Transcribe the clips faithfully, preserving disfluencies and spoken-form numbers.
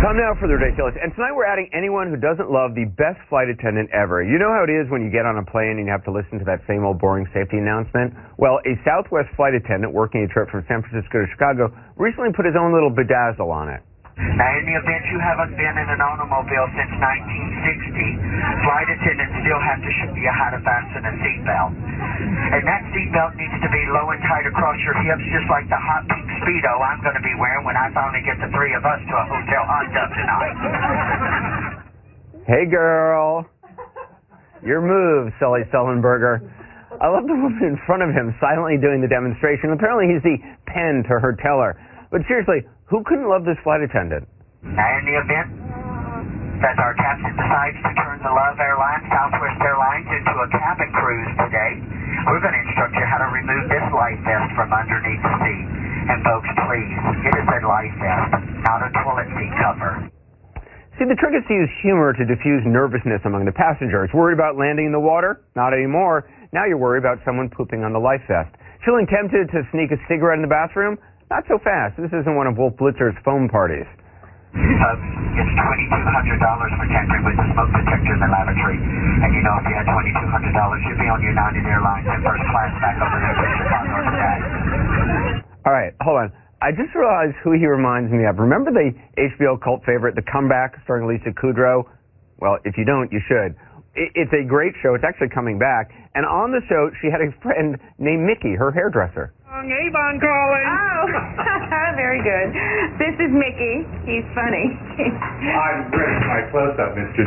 Time now for the ridiculous. And tonight we're adding anyone who doesn't love the best flight attendant ever. You know how it is when you get on a plane and you have to listen to that same old boring safety announcement? Well, a Southwest flight attendant working a trip from San Francisco to Chicago recently put his own little bedazzle on it. Now, in the event you haven't been in an automobile since nineteen sixty, flight attendants still have to show you how to fasten a seatbelt. And that seatbelt needs to be low and tight across your hips, just like the hot pink Speedo I'm going to be wearing when I finally get the three of us to a hotel hot tub tonight. Hey, girl. Your move, Sully Sullenberger. I love the woman in front of him silently doing the demonstration. Apparently he's the pen to her teller. But seriously, who couldn't love this flight attendant? Now, in the event that our captain decides to turn the Love Airlines, Southwest Airlines, into a cabin cruise today, we're going to instruct you how to remove this life vest from underneath the seat. And folks, please, it is a life vest, not a toilet seat cover. See, the trick is to use humor to diffuse nervousness among the passengers. Worried about landing in the water? Not anymore. Now you're worried about someone pooping on the life vest. Feeling tempted to sneak a cigarette in the bathroom? Not so fast. This isn't one of Wolf Blitzer's foam parties. Uh, it's twenty-two hundred dollars for tampering with the smoke detector in the lavatory. And you know, if you had twenty-two hundred dollars, you'd be on United Airlines in first class back over there to Chicago today. All right, hold on. I just realized who he reminds me of. Remember the H B O cult favorite, The Comeback, starring Lisa Kudrow? Well, if you don't, you should. It's a great show. It's actually coming back. And on the show, she had a friend named Mickey, her hairdresser. Avon calling. Oh, very good. This is Mickey. He's funny. I'm ready for my close-up, Mister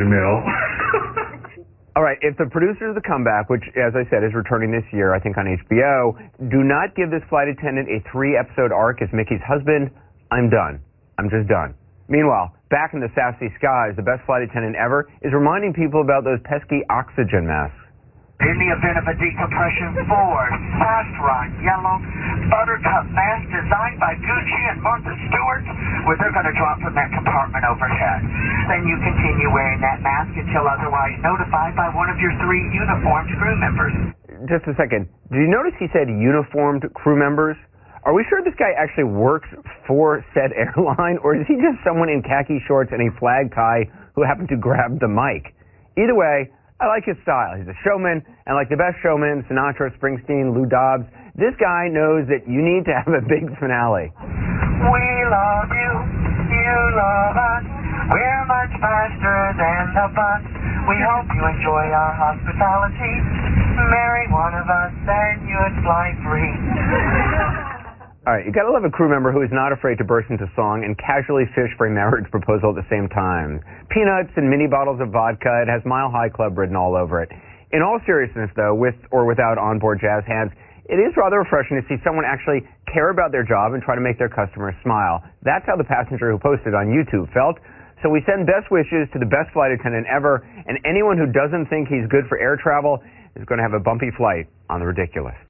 DeMille. All right, if the producers of The Comeback, which, as I said, is returning this year, I think on H B O, do not give this flight attendant a three-episode arc as Mickey's husband, I'm done. I'm just done. Meanwhile, back in the sassy skies, the best flight attendant ever is reminding people about those pesky oxygen masks. In the event of a decompression, Ford Fast Run Yellow Buttercup mask designed by Gucci and Martha Stewart, where they're going to drop from that compartment overhead. Then you continue wearing that mask until otherwise notified by one of your three uniformed crew members. Just a second. Did you notice he said uniformed crew members? Are we sure this guy actually works for said airline, or is he just someone in khaki shorts and a flag tie who happened to grab the mic? Either way, I like his style. He's a showman, and like the best showmen, Sinatra, Springsteen, Lou Dobbs, this guy knows that you need to have a big finale. We love you, you love us, we're much faster than the bus. We hope you enjoy our hospitality. Marry one of us and you'd fly free. All right, you gotta love a crew member who is not afraid to burst into song and casually fish for a marriage proposal at the same time. Peanuts and mini bottles of vodka. It has Mile High Club written all over it. In all seriousness, though, with or without onboard jazz hands, it is rather refreshing to see someone actually care about their job and try to make their customers smile. That's how the passenger who posted on YouTube felt. So we send best wishes to the best flight attendant ever, and anyone who doesn't think he's good for air travel is going to have a bumpy flight on The Ridiculous.